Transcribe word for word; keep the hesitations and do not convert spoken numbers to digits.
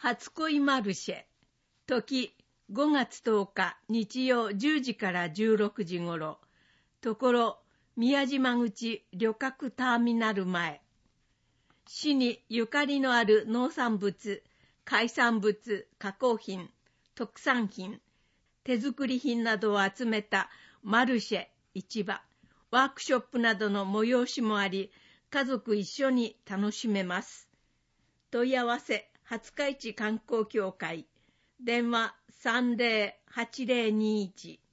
初恋マルシェ。時、ごがつとおか日曜じゅうじからじゅうろくじごろ。ところ、宮島口旅客ターミナル前。市にゆかりのある農産物、海産物、加工品、特産品、手作り品などを集めたマルシェ、市場、ワークショップなどの催しもあり、家族一緒に楽しめます。問い合わせ、廿日市観光協会、電話 さんぜろはちぜろにいち